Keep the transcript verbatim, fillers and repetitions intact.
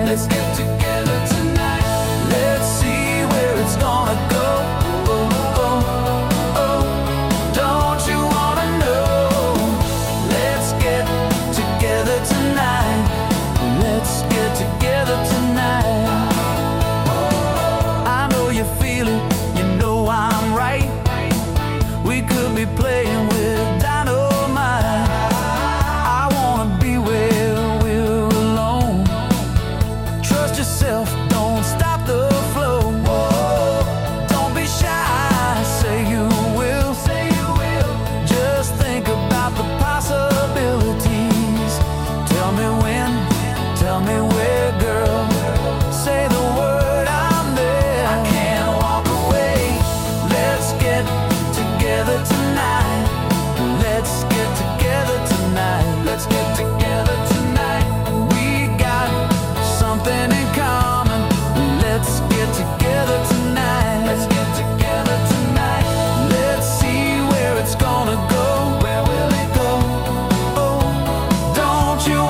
Let's get together tonight. Let's see where it's gonna go. Oh, oh, oh. Don't you wanna know? Let's get together tonight. Let's get together tonight. I know you feel it, you know I'm right. We could be playing with dynamite. I wanna be where we're alone. Trust yourself, don't stop the flow. Don't be shy, say you will. Say you will. Just think about the possibilities. Tell me when, tell me where, girl. Say the word, I'm there. I can't walk away. Let's get together tonight. Let's get together tonight. Let's get together tonight. We got something in common. Let's get together tonight. Let's get together tonight. Let's see where it's gonna go. Where will it go? Oh, don't you